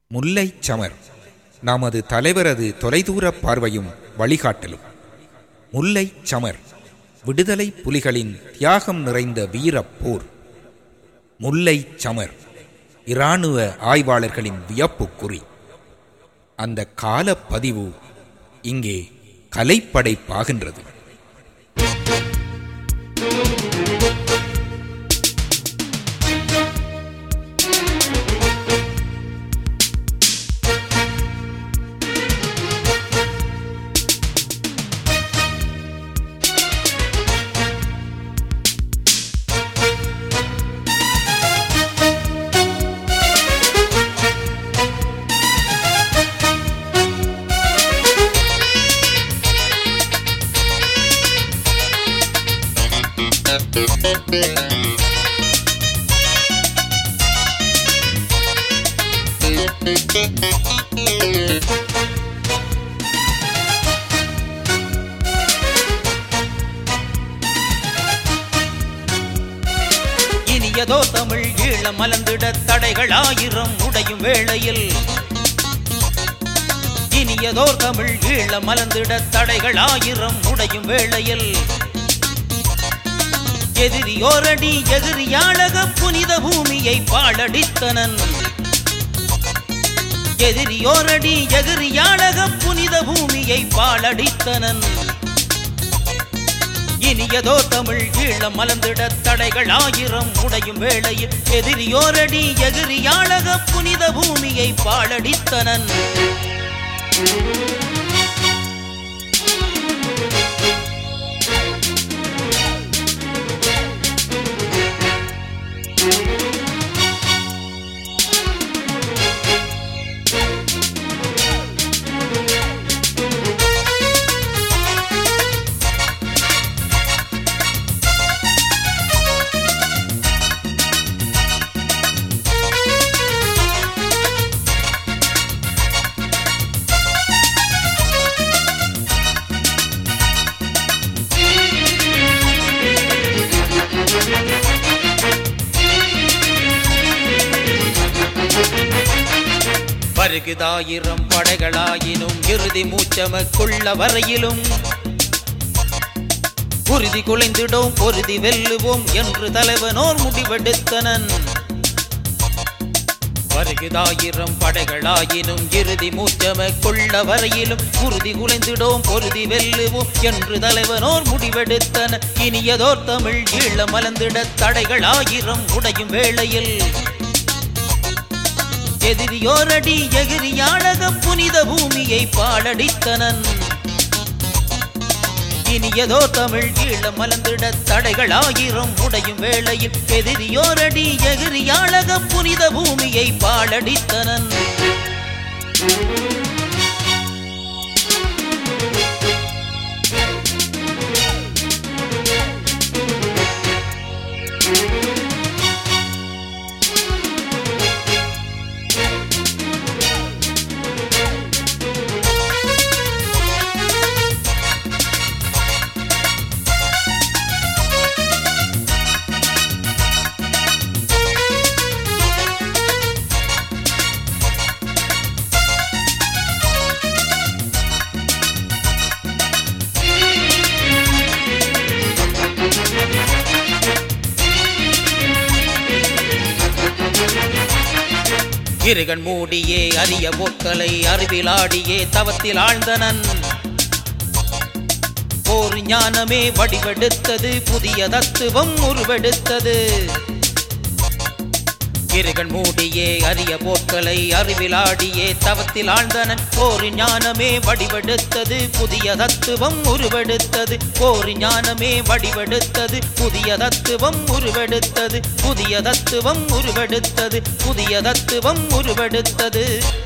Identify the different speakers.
Speaker 1: முல்லைச் சமர் நமது தலைவரது தொலைதூர பார்வையும் வழிகாட்டலும். முல்லைச் சமர் விடுதலை புலிகளின் தியாகம் நிறைந்த வீரப் போர். முல்லைச் சமர் இராணுவ ஆய்வாளர்களின் வியப்புக்குறி. அந்த காலப்பதிவு இங்கே கலைப்படைப்பாகின்றது.
Speaker 2: இனியதோ தமிழ் ஈழம் மலர்ந்திட தடைகள் ஆயிரம் உடையும் வேளையில், இனியதோ தமிழ் ஈழம் மலர்ந்திட தடைகள் ஆயிரம் உடையும் வேளையில், எதிரியோரடி எதிரியாளக புனித பூமியை பாழடித்தனன், எதிரியோரடி எதிரியாளக புனித பூமியை பாழடித்தனன். இனியதோ தமிழ் ஈழம் மலர்ந்திட தடைகள் ஆயிரம் உடையும் வேளையில், எதிரியோரடி எதிரியாளக புனித பூமியை பாழடித்தனன். வருகுதாயிரம் படைகளாயினும் இறுதி மூச்சமக்குள்ள வரையிலும், உறுதி குலைந்திடோம் பொருதி வெல்லுவோம் என்று தலைவனோர் முடிவெடுத்தனன். வருகுதாயிரம் படைகளாயினும் இறுதி மூச்சமக்குள்ள வரையிலும், உறுதி குலைந்திடோம் பொருதி வெல்லுவோம் என்று தலைவனோர் முடிவெடுத்தன. இனியதோர் தமிழ் ஈழம் மலர்ந்திட தடைகள் ஆயிரம் உடையும் வேளையில், எதிரியோரடி எதிரியாளக புனித பூமியை பாழடித்தனன். இனியதோ தமிழ் ஈழம் மலர்ந்திட தடைகள் ஆயிரம் உடையும் வேளையில், எதிரியோரடி எதிரியாளக புனித பூமியை பாழடித்தனன். இருகண் மூடியே அரிய போக்களை அறிவிலாடியே தவத்தில் ஆழ்ந்தனன். போர் ஞானமே வடிவெடுத்தது, புதிய தத்துவம் உருவெடுத்தது. இருகண் மூடியே அரிய போக்களை அறிவிலாடியே தவத்தில் ஆழ்ந்தனன். போர் ஞானமே வடிவெடுத்தது, புதிய தத்துவம் உருவெடுத்தது. போர் ஞானமே வடிவெடுத்தது, புதிய தத்துவம் உருவெடுத்தது. புதிய தத்துவம் உருவெடுத்தது, புதிய தத்துவம் உருவெடுத்தது.